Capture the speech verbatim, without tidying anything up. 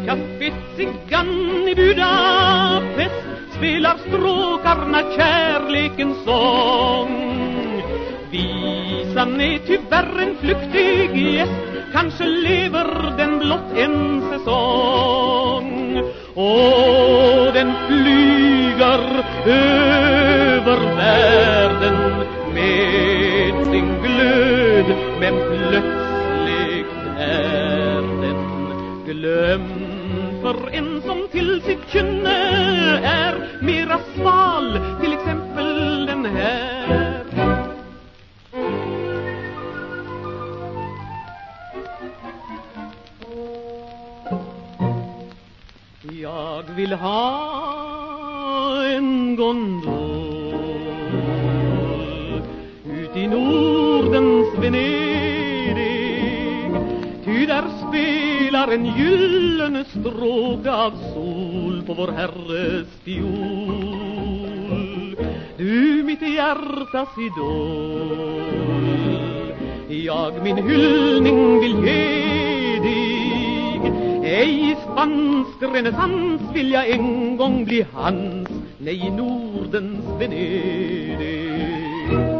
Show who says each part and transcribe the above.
Speaker 1: Café Cigan i Budapest spelar stråkarna kärlekens sång. Visan är tyvärr en flyktig gäst, kanske lever den blott en säsong. Och den flyger över världen med sin glöd, men plötsligt är den glömd. För en som till sitt kynne är mera sval, till exempel den här. Jag vill ha en gondol ut i Nordens Venedig, ty där spelar en gyllene stråke av sol på vår Herres fiol. Du mitt hjärtas idol, jag min hyllning vill ge dig. Ej i spansk renässans vill jag en gång bli hans, nej i Nordens Venedig.